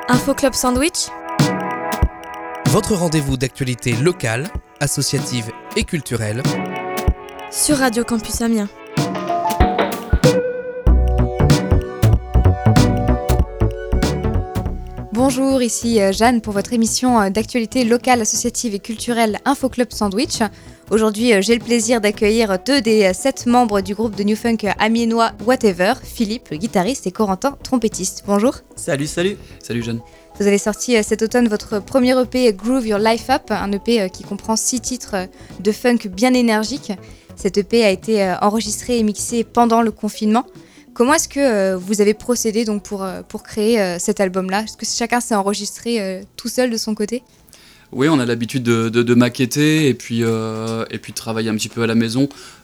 Info Club Sandwich, votre rendez-vous d'actualité locale, associative et culturelle sur Radio Campus Amiens. Bonjour, ici Jeanne pour votre émission d'actualité locale, associative et culturelle Info Club Sandwich. Aujourd'hui, j'ai le plaisir d'accueillir 2 des 7 membres du groupe de New Funk amiénois Whatever, Philippe, le guitariste, et Corentin, trompettiste. Bonjour. Salut Jeanne. Vous avez sorti cet automne votre premier EP Groove Your Life Up, un EP qui comprend 6 titres de funk bien énergiques. Cet EP a été enregistré et mixé pendant le confinement. Comment est-ce que vous avez procédé donc pour créer cet album-là ? Est-ce que chacun s'est enregistré tout seul de son côté ? Oui, on a l'habitude de maqueter et puis de travailler un petit peu à la maison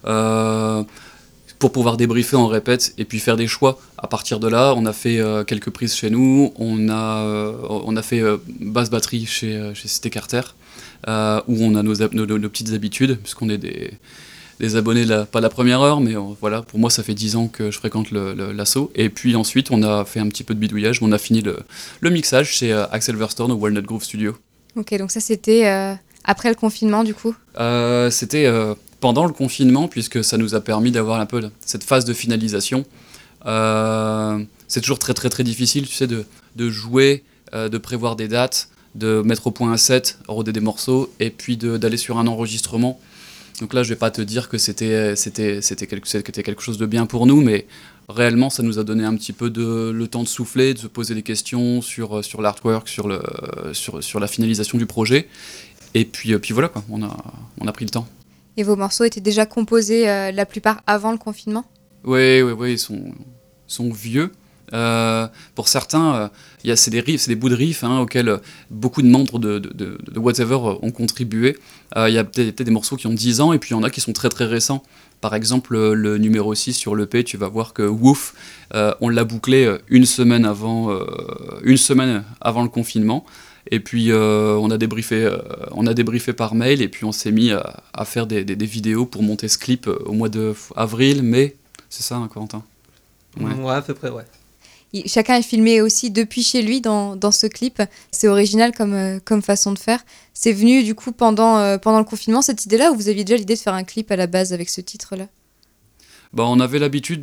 pour pouvoir débriefer en répète et puis faire des choix. À partir de là, on a fait quelques prises chez nous, on a fait basse batterie chez Cité Carter, où on a nos petites habitudes, puisqu'on est des abonnés, pas la première heure, mais voilà, pour moi ça fait 10 ans que je fréquente l'assaut. Et puis ensuite on a fait un petit peu de bidouillage, mais on a fini le mixage chez Axel Verstone au Walnut Grove Studio. Ok, donc ça c'était après le confinement du coup ? C'était pendant le confinement, puisque ça nous a permis d'avoir un peu cette phase de finalisation. C'est toujours très très très difficile, tu sais, de jouer, de prévoir des dates, de mettre au point un set, roder des morceaux, et puis d'aller sur un enregistrement. Donc là, je vais pas te dire que c'était quelque chose de bien pour nous, mais réellement, ça nous a donné un petit peu le temps de souffler, de se poser des questions sur l'artwork, sur la finalisation du projet. Et puis voilà, quoi, on a pris le temps. Et vos morceaux étaient déjà composés la plupart avant le confinement ? Oui, ils sont vieux. Pour certains, c'est des bouts de riffs auxquels beaucoup de membres de Whatever ont contribué. Il y a peut-être des morceaux qui ont 10 ans et puis il y en a qui sont très très récents. Par exemple, le numéro 6 sur l'EP, tu vas voir que Woof, on l'a bouclé une semaine avant le confinement. Et puis on a débriefé par mail et puis on s'est mis à faire des vidéos pour monter ce clip au mois d'avril, mai. C'est ça, Corentin ? Ouais, à peu près, ouais. Chacun est filmé aussi depuis chez lui dans ce clip. C'est original comme façon de faire. C'est venu du coup pendant le confinement, cette idée-là, ou vous aviez déjà l'idée de faire un clip à la base avec ce titre-là ? On avait l'habitude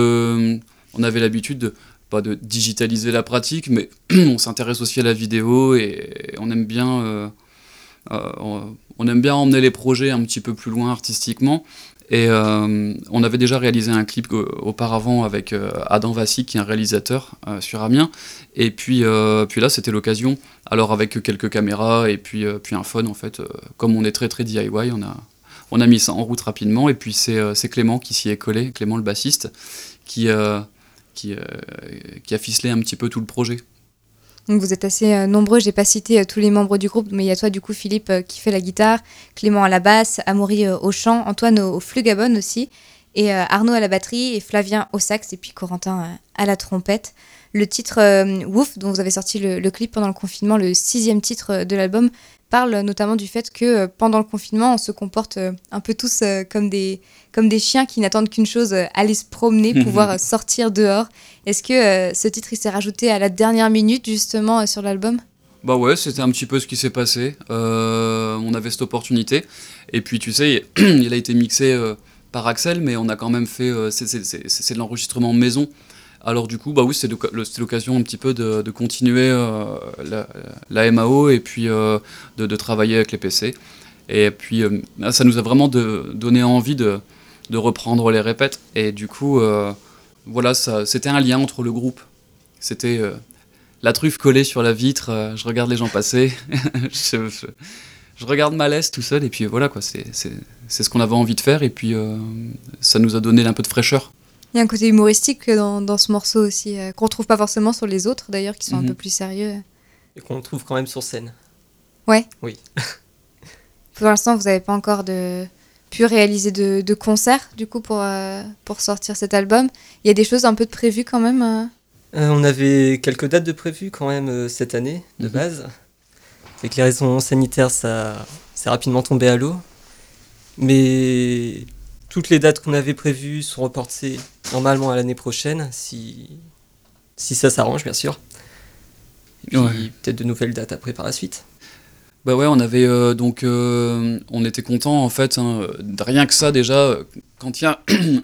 pas de digitaliser la pratique, mais on s'intéresse aussi à la vidéo et on aime bien emmener les projets un petit peu plus loin artistiquement. Et on avait déjà réalisé un clip auparavant avec Adam Vassy, qui est un réalisateur sur Amiens. Et puis là, c'était l'occasion. Alors avec quelques caméras et puis un phone, en fait. Comme on est très très DIY, on a mis ça en route rapidement. Et puis c'est Clément qui s'y est collé, Clément le bassiste, qui a ficelé un petit peu tout le projet. Donc vous êtes assez nombreux, j'ai pas cité tous les membres du groupe, mais il y a toi du coup Philippe qui fait la guitare, Clément à la basse, Amaury au chant, Antoine au flugabone aussi, et Arnaud à la batterie, et Flavien au sax, et puis Corentin à la trompette. Le titre Woof, dont vous avez sorti le clip pendant le confinement, le 6e titre de l'album, parle notamment du fait que pendant le confinement, on se comporte un peu tous comme des chiens qui n'attendent qu'une chose, aller se promener, pouvoir sortir dehors. Est-ce que ce titre il s'est rajouté à la dernière minute justement sur l'album ? Bah ouais, c'était un petit peu ce qui s'est passé. On avait cette opportunité. Et puis tu sais, il a été mixé par Axel, mais on a quand même fait... c'est de l'enregistrement maison. Alors du coup, bah oui, c'est l'occasion un petit peu de continuer la MAO et puis de travailler avec les PC. Et puis ça nous a vraiment donné envie de reprendre les répètes. Et du coup, voilà, c'était un lien entre le groupe. C'était la truffe collée sur la vitre, je regarde les gens passer, je regarde ma laisse tout seul, et puis voilà, quoi, c'est ce qu'on avait envie de faire, et puis ça nous a donné un peu de fraîcheur. Il y a un côté humoristique dans ce morceau aussi, qu'on ne trouve pas forcément sur les autres d'ailleurs, qui sont un peu plus sérieux. Et qu'on trouve quand même sur scène. Ouais. Oui. Pour l'instant, vous n'avez pas encore pu réaliser de concerts du coup pour sortir cet album. Il y a des choses un peu de prévues quand même On avait quelques dates de prévues quand même cette année, de base. Avec les raisons sanitaires, ça s'est rapidement tombé à l'eau. Mais toutes les dates qu'on avait prévues sont reportées normalement à l'année prochaine, si ça s'arrange bien sûr. Et puis Ouais. peut-être de nouvelles dates après par la suite. Bah ouais, on avait on était content en fait, hein, de rien que ça déjà, quand il y a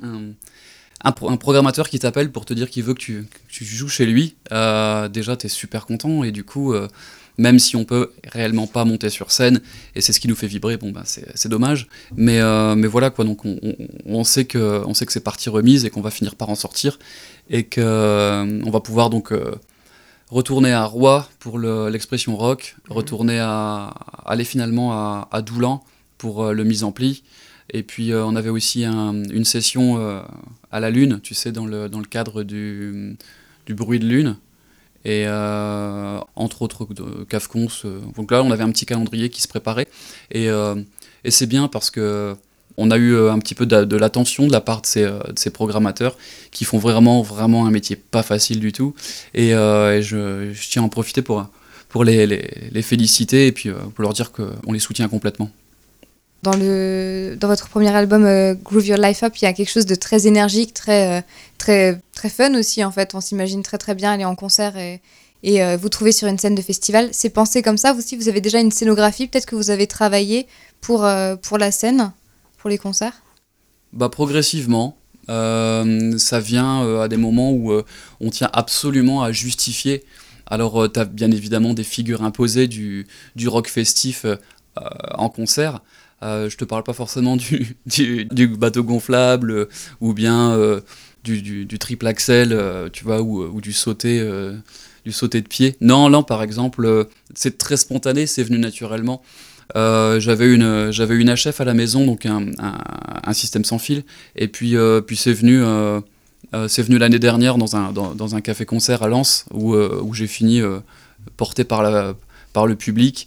un programmateur qui t'appelle pour te dire qu'il veut que tu joues chez lui, déjà t'es super content et du coup, même si on peut réellement pas monter sur scène et c'est ce qui nous fait vibrer, bon bah c'est dommage, mais voilà quoi, donc on sait que c'est partie remise et qu'on va finir par en sortir et que on va pouvoir donc retourner à Roye pour l'expression rock, retourner aller finalement à Doulan pour le mise en pli. Et puis on avait aussi une session à la Lune, tu sais, dans le cadre du bruit de Lune. Et entre autres Cafcons. Donc là, on avait un petit calendrier qui se préparait. Et c'est bien parce que on a eu un petit peu de l'attention de la part de ces programmateurs qui font vraiment un métier pas facile du tout. Et je tiens à en profiter pour les féliciter et puis pour leur dire qu'on les soutient complètement. Dans votre premier album Groove Your Life Up, il y a quelque chose de très énergique, très fun aussi en fait. On s'imagine très bien aller en concert et vous trouver sur une scène de festival. C'est pensé comme ça, vous aussi vous avez déjà une scénographie, peut-être que vous avez travaillé pour la scène, pour les concerts? Bah progressivement, ça vient à des moments où on tient absolument à justifier. Alors t'as bien évidemment des figures imposées du rock festif en concert. Je te parle pas forcément du bateau gonflable ou bien du triple axel, tu vois, ou du sauté de pied. Non, là par exemple, c'est très spontané, c'est venu naturellement. J'avais une HF à la maison, donc un système sans fil, et puis c'est venu l'année dernière dans un café-concert à Lens où j'ai fini porté par le public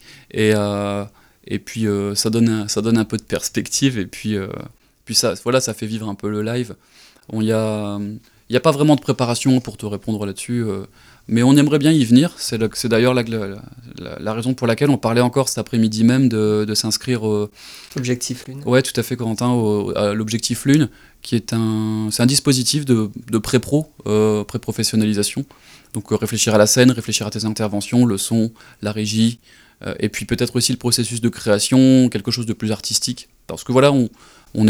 et puis ça donne un peu de perspective et puis ça voilà, ça fait vivre un peu le live. Il y a pas vraiment de préparation pour te répondre là-dessus, mais on aimerait bien y venir. C'est d'ailleurs la raison pour laquelle on parlait encore cet après-midi même de s'inscrire au Objectif Lune. Ouais, tout à fait, Corentin, à l'Objectif Lune, qui est c'est un dispositif de pré-pro, pré-professionnalisation. Donc réfléchir à la scène, réfléchir à tes interventions, le son, la régie, et puis peut-être aussi le processus de création, quelque chose de plus artistique. Parce que voilà, on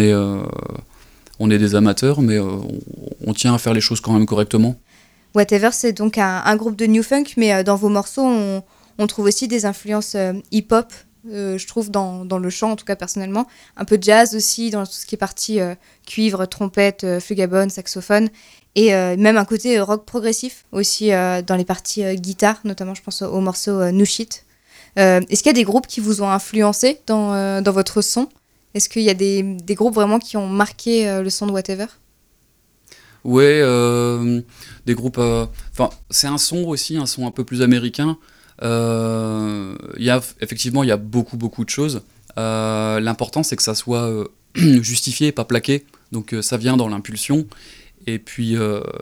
est des amateurs, mais on tient à faire les choses quand même correctement. Whatever, c'est donc un groupe de new funk, mais dans vos morceaux, on trouve aussi des influences hip-hop, je trouve, dans le chant, en tout cas personnellement. Un peu de jazz aussi, dans tout ce qui est partie cuivre, trompette, flugabone, saxophone. Et même un côté rock progressif aussi dans les parties guitare, notamment je pense au morceau New Shit. Est-ce qu'il y a des groupes qui vous ont influencé dans votre son? Est-ce qu'il y a des groupes vraiment qui ont marqué le son de Whatever? Ouais, des groupes. Enfin, c'est un son aussi, un son un peu plus américain. Effectivement, il y a beaucoup de choses. L'important, c'est que ça soit justifié et pas plaqué. Donc, ça vient dans l'impulsion. Et puis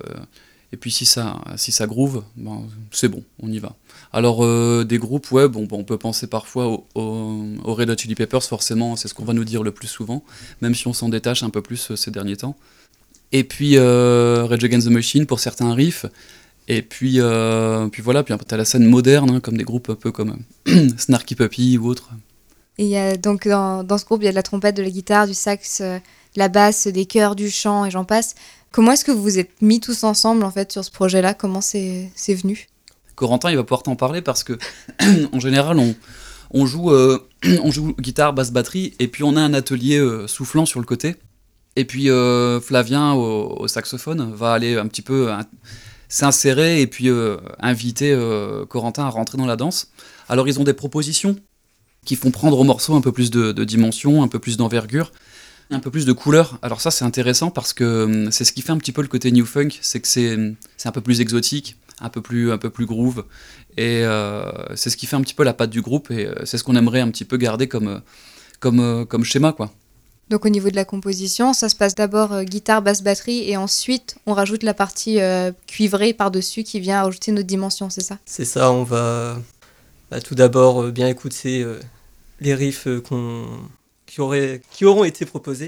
si ça groove, ben, c'est bon, on y va. Alors, des groupes, ouais, bon, on peut penser parfois aux Red Hot Chili Peppers, forcément, c'est ce qu'on va nous dire le plus souvent, même si on s'en détache un peu plus ces derniers temps. Et puis Rage Against the Machine pour certains riffs. Et puis voilà, puis t'as la scène moderne, hein, comme des groupes un peu comme Snarky Puppy ou autres. Et il y a donc dans ce groupe, il y a de la trompette, de la guitare, du sax, de la basse, des chœurs, du chant et j'en passe. Comment est-ce que vous vous êtes mis tous ensemble en fait sur ce projet-là? Comment c'est venu? Corentin, il va pouvoir t'en parler parce que en général, on joue guitare, basse, batterie, et puis on a un atelier soufflant sur le côté. Et puis Flavien au saxophone va aller un petit peu s'insérer et puis inviter Corentin à rentrer dans la danse. Alors ils ont des propositions qui font prendre au morceau un peu plus de dimension, un peu plus d'envergure, un peu plus de couleur. Alors ça c'est intéressant parce que c'est ce qui fait un petit peu le côté new funk, c'est que c'est un peu plus exotique, un peu plus groove, et c'est ce qui fait un petit peu la patte du groupe, et c'est ce qu'on aimerait un petit peu garder comme schéma, quoi. Donc au niveau de la composition, ça se passe d'abord guitare, basse, batterie, et ensuite on rajoute la partie cuivrée par-dessus qui vient ajouter notre dimension, c'est ça? C'est ça, on va tout d'abord bien écouter les riffs qui auront été proposés.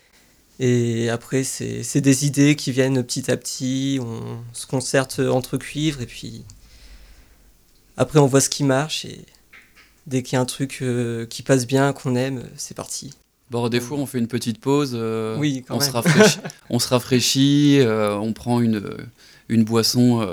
Et après, c'est des idées qui viennent petit à petit, on se concerte entre cuivres, et puis Après, on voit ce qui marche et dès qu'il y a un truc qui passe bien, qu'on aime, c'est parti. Bon, des fois, on fait une petite pause, Oui, quand on même. on se rafraîchit, on prend une boisson,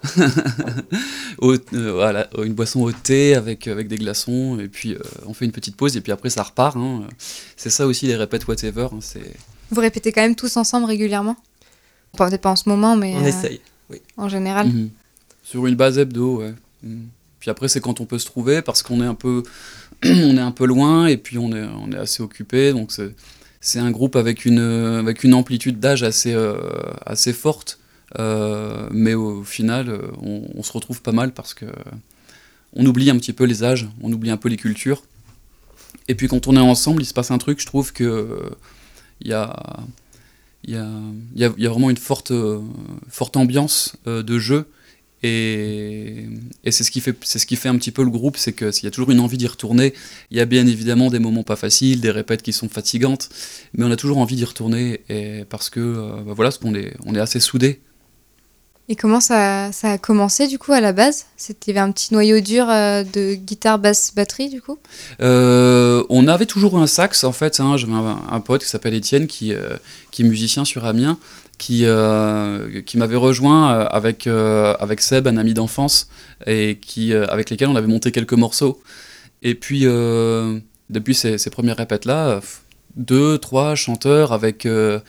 voilà, une boisson au thé avec des glaçons, et puis on fait une petite pause, et puis après, ça repart. Hein. C'est ça aussi, les répètes whatever. Hein, Vous répétez quand même tous ensemble régulièrement? Peut-être pas en ce moment, mais On essaye. en général. Mhm. Sur une base hebdo, ouais. Mhm. Puis après, c'est quand on peut se trouver, parce qu'on est un peu, on est un peu loin, et puis on est assez occupé, donc c'est un groupe avec une amplitude d'âge assez forte, mais au final, on se retrouve pas mal parce que on oublie un petit peu les âges, on oublie un peu les cultures, et puis quand on est ensemble, il se passe un truc, je trouve que il y a, il y a vraiment une forte ambiance de jeu. Et c'est ce qui fait un petit peu le groupe, c'est qu'il y a toujours une envie d'y retourner. Il y a bien évidemment des moments pas faciles, des répètes qui sont fatigantes, mais on a toujours envie d'y retourner, et parce que voilà, parce qu'on est assez soudés. Et comment ça a commencé du coup à la base? Il y avait un petit noyau dur de guitare, basse, batterie du coup? On avait toujours un sax en fait. Hein. J'avais un pote qui s'appelle Étienne qui est musicien sur Amiens, qui m'avait rejoint avec Seb, un ami d'enfance, et avec lesquels on avait monté quelques morceaux. Et puis depuis ces premières répètes là, 2-3 chanteurs avec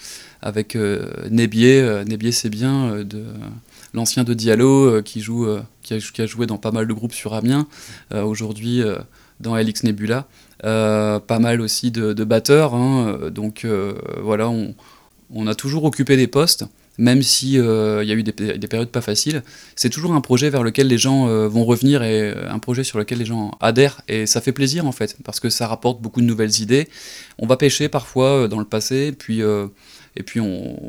Nébier c'est bien, l'ancien de Diallo, qui a joué dans pas mal de groupes sur Amiens, aujourd'hui dans LX Nebula, pas mal aussi de batteurs, hein, donc voilà, on a toujours occupé des postes, même si y a eu des périodes pas faciles. C'est toujours un projet vers lequel les gens vont revenir, et un projet sur lequel les gens adhèrent, et ça fait plaisir en fait, parce que ça rapporte beaucoup de nouvelles idées. On va pêcher parfois dans le passé, et puis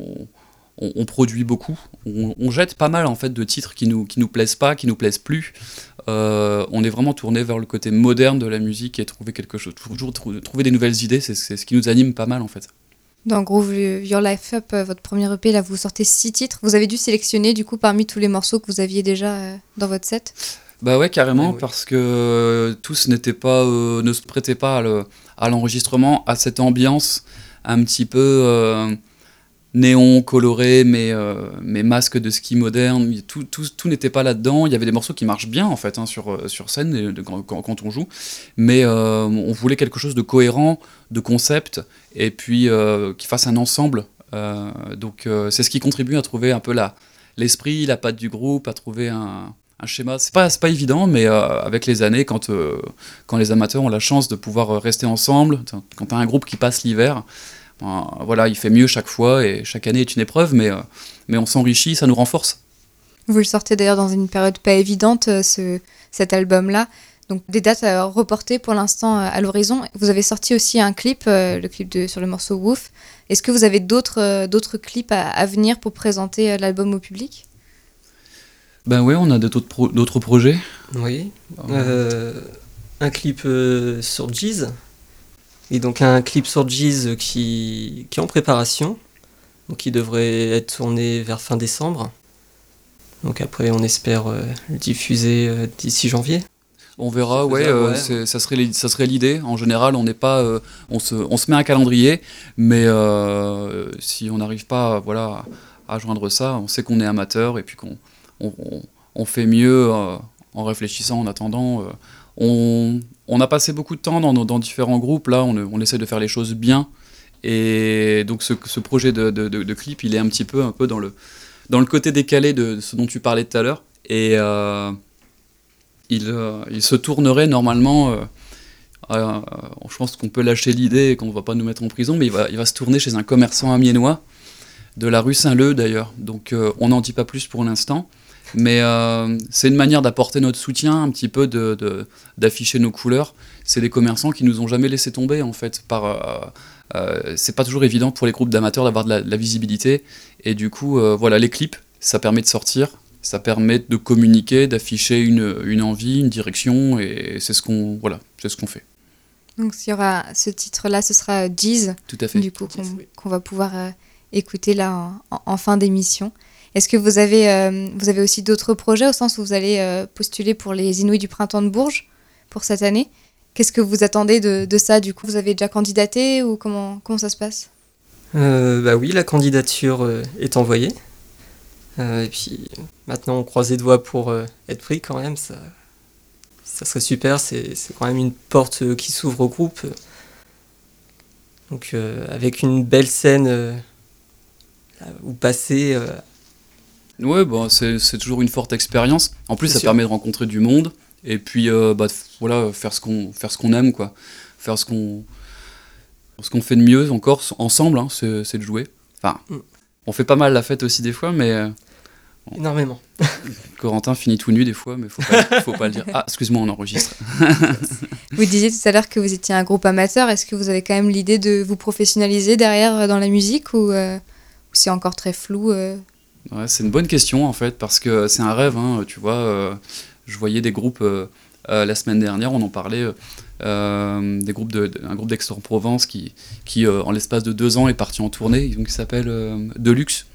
on produit beaucoup. On jette pas mal en fait de titres qui nous plaisent pas, qui nous plaisent plus. On est vraiment tourné vers le côté moderne de la musique, et trouver quelque chose, toujours trouver des nouvelles idées, c'est ce qui nous anime pas mal en fait. Dans Groove Your Life Up, votre premier EP, là, vous sortez 6 titres. Vous avez dû sélectionner, du coup, parmi tous les morceaux que vous aviez déjà dans votre set? Bah ouais, carrément, Oui. parce que tous ne se prêtaient pas à l'enregistrement, à cette ambiance un petit peu néon, coloré, mais masque de ski moderne. Tout n'était pas là-dedans. Il y avait des morceaux qui marchent bien, en fait, hein, sur scène, quand on joue, mais on voulait quelque chose de cohérent, de concept, et puis qui fasse un ensemble. Donc c'est ce qui contribue à trouver un peu l'esprit, la patte du groupe, à trouver un schéma. C'est pas évident, mais avec les années, quand les amateurs ont la chance de pouvoir rester ensemble, quand t'as un groupe qui passe l'hiver, voilà, il fait mieux chaque fois, et chaque année est une épreuve, mais on s'enrichit, ça nous renforce. Vous le sortez d'ailleurs dans une période pas évidente, cet album-là. Donc des dates reportées pour l'instant à l'horizon. Vous avez sorti aussi un clip, le clip sur le morceau Woof. Est-ce que vous avez d'autres clips à venir pour présenter l'album au public? Ben ouais, on a d'autres projets. Oui. Un clip sur Jeez. Et donc un clip sur Jeez qui est en préparation. Donc qui devrait être tourné vers fin décembre. Donc après on espère le diffuser d'ici janvier. On verra, C'est ouais, faisable, ouais. ça serait l'idée. En général, on n'est pas, on se met un calendrier, mais si on n'arrive pas, voilà, à joindre ça, on sait qu'on est amateur, et puis on fait mieux en réfléchissant, en attendant. On a passé beaucoup de temps dans différents groupes. Là, on essaie de faire les choses bien, et donc ce projet de clip, il est un peu dans le côté décalé de ce dont tu parlais tout à l'heure, et il se tournerait normalement, je pense qu'on peut lâcher l'idée et qu'on ne va pas nous mettre en prison, mais il va se tourner chez un commerçant amiénois, de la rue Saint-Leu d'ailleurs, donc on n'en dit pas plus pour l'instant, mais c'est une manière d'apporter notre soutien, un petit peu d'afficher nos couleurs. C'est des commerçants qui nous ont jamais laissé tomber en fait, c'est pas toujours évident pour les groupes d'amateurs d'avoir de la visibilité, et du coup voilà, les clips, ça permet de sortir. Ça permet de communiquer, d'afficher une envie, une direction, et c'est ce qu'on fait. Donc s'il y aura ce titre-là, ce sera Jeez, Tout à fait. du coup, qu'on va pouvoir écouter là en fin d'émission. Est-ce que vous avez aussi d'autres projets, au sens où vous allez postuler pour les Inouïs du Printemps de Bourges pour cette année? Qu'est-ce que vous attendez de ça, du coup? Vous avez déjà candidaté ou comment ça se passe? Oui, la candidature est envoyée. Et puis maintenant, on croise les doigts pour être pris quand même. Ça serait super, c'est quand même une porte qui s'ouvre au groupe. Donc avec une belle scène où passer. Ouais, c'est toujours une forte expérience. En plus, ça sûr. permet de rencontrer du monde. Et puis, voilà, faire ce qu'on aime, quoi. Faire ce qu'on fait de mieux encore ensemble, hein, c'est de jouer. Enfin, on fait pas mal la fête aussi des fois, mais Énormément. Corentin finit tout nu des fois, mais faut pas le dire. Ah, excuse-moi, on enregistre. Vous disiez tout à l'heure que vous étiez un groupe amateur. Est-ce que vous avez quand même l'idée de vous professionnaliser derrière dans la musique ou c'est encore très flou Ouais, c'est une bonne question en fait, parce que c'est un rêve, hein, tu vois. Je voyais des groupes la semaine dernière, on en parlait, un groupe d'Aix-en-Provence qui en l'espace de 2 ans est parti en tournée, donc il s'appelle Deluxe.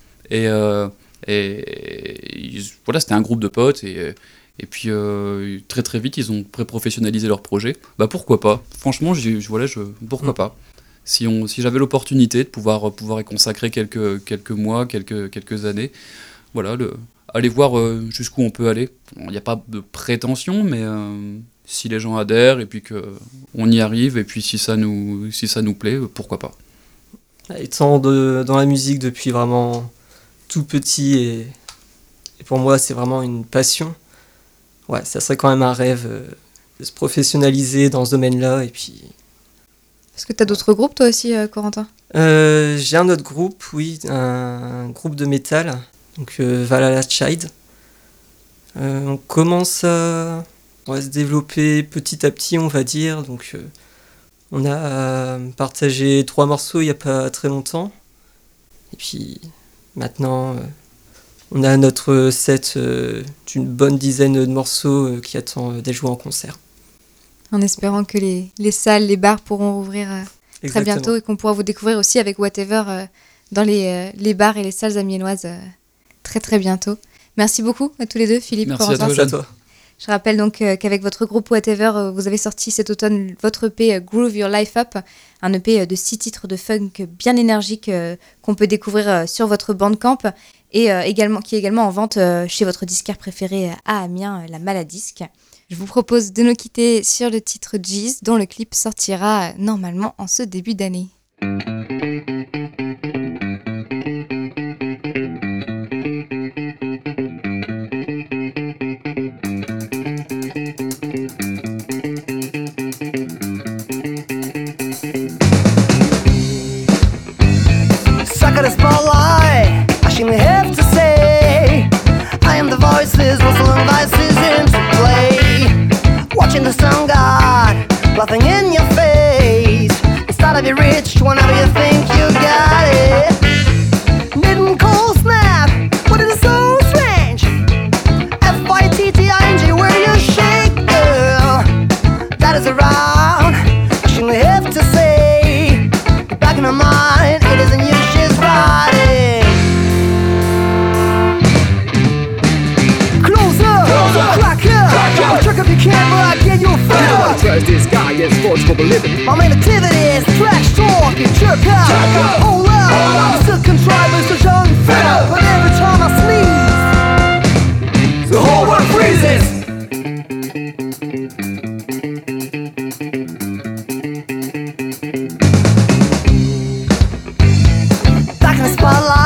Voilà, c'était un groupe de potes et puis très très vite ils ont pré-professionnalisé leur projet. Bah pourquoi pas. Franchement, pourquoi pas. Si j'avais l'opportunité de pouvoir y consacrer quelques mois, quelques années, voilà, aller voir jusqu'où on peut aller. Il n'y a pas de prétention, mais si les gens adhèrent et puis qu'on y arrive et puis si ça nous plaît, pourquoi pas. Étant dans la musique depuis vraiment tout petit et pour moi c'est vraiment une passion. Ouais, ça serait quand même un rêve de se professionnaliser dans ce domaine-là et puis. Est-ce que tu as d'autres groupes toi aussi, Corentin? J'ai un autre groupe, oui, un groupe de métal, donc Valhalla Child. On commence à se développer petit à petit, on va dire. Donc, on a partagé 3 morceaux il n'y a pas très longtemps. Et puis maintenant, on a notre set d'une bonne dizaine de morceaux qui attend d'être joués en concert. En espérant que les salles, les bars pourront rouvrir très bientôt et qu'on pourra vous découvrir aussi avec Whatever dans les bars et les salles amiénoises très très bientôt. Merci beaucoup à tous les deux, Philippe, Merci Corentin. à toi, toi. Je rappelle donc qu'avec votre groupe Whatever, vous avez sorti cet automne votre EP Groove Your Life Up, un EP de 6 titres de funk bien énergique qu'on peut découvrir sur votre Bandcamp et qui est également en vente chez votre disquaire préféré à Amiens, la Maladisc. Je vous propose de nous quitter sur le titre Jeez, dont le clip sortira normalement en ce début d'année. Suck at the spotlight, I shouldn't have to say I am the voices, whistling vices into play. Watching the sun god, laughing in your face. Instead of you rich, whenever you think you got it. Didn't call snap, but it is so strange. F-I-T-T-I-N-G, where you shake, girl. That is around, I shouldn't have to say. Back in my mind, it isn't you she's riding. Closer, crack up, check up your camera, get your fire. Trust this guy is forced for living. My main activity is trash talk and jerk up. Hold up, still contrivance to young fed up. But every time I sneeze, the whole world freezes. Back in the spotlight.